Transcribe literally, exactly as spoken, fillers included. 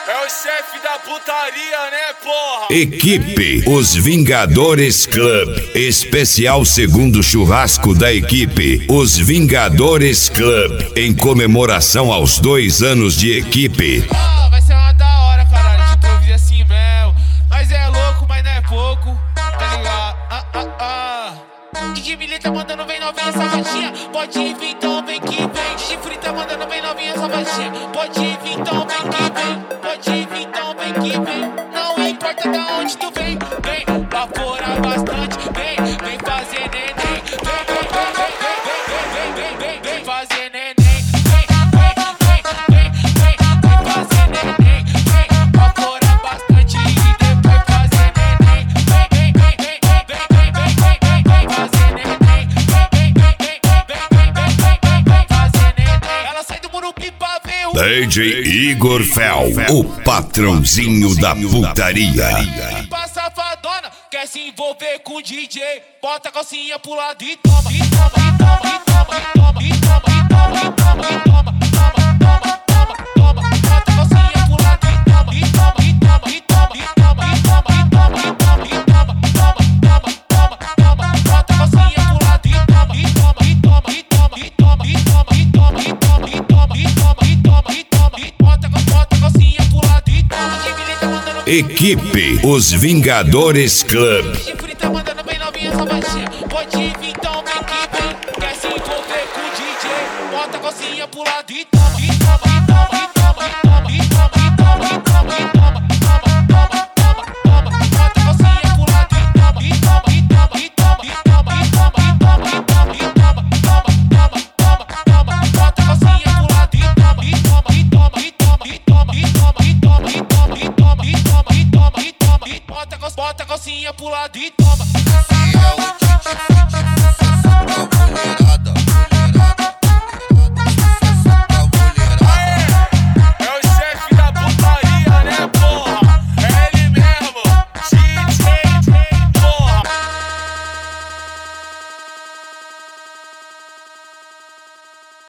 É o chefe da putaria, né, porra? Equipe Os Vingadores Club. Especial segundo churrasco da equipe Os Vingadores Club. Em comemoração aos dois anos de equipe. Ah, vai ser uma da hora, caralho. De improviso assim mesmo. Mas é louco, mas não é pouco. Tá ligado? Ah, ah, ah. Didi Milita mandando vem novinha safadinha. Pode vir então, vem que vem. Didi Frita mandando vem novinha safadinha. Pode vir então, vem que vem. Pode vir então, vem que vem. Não importa da onde tu vem. Vem pra fora bastante. Vem, vem fazer neném. Vem, vem, vem, vem, vem, vem, vem, vem, vem fazer neném. Vem, vem, vem, vem, vem, vem fazer neném. Vem pra fora bastante e depois fazer neném. Vem, vem, vem, vem, vem, vem, vem, vem, vem fazer neném. Vem, vem, vem, vem, vem, vem, vem, vem fazer neném. Ela sai do Morumbi pra ver o D J Igor Fel, o patrãozinho da putaria. Pra safadona, quer se envolver com o D J. Bota a calcinha pro lado e toma, e toma, e toma, e toma, e toma, e toma, e toma, e toma, e toma, toma, toma, toma, toma. Bota a calcinha pro lado e toma, e toma, e toma, e toma, e toma, e toma, e toma, e toma, e toma, toma, toma, toma, toma. Bota a calcinha pro lado e toma, e toma, e toma, e toma, e toma, e toma, e toma, e toma, e toma, e toma, e toma, e toma, e bota a calcinha pro lado e toma. Equipe Os Vingadores Club. Didi Frita mandando bem novinha safadinha. Pode vir então, vem que vem. Quer se envolver com o D J. Bota a calcinha pro lado e toma, e toma, e toma, e toma, e toma, e toma, e toma, e toma, e toma, toma, toma, toma, toma. Bota a calcinha pro lado e toma, e toma, e toma, e toma, e toma, e toma, e toma, e toma, e toma, toma, toma, toma, toma. Bota a calcinha pro lado e toma, e toma, e toma, e toma, e toma, e toma, e toma, e toma, e toma, e toma, e toma, e toma, e bota a calcinha pro lado e toma.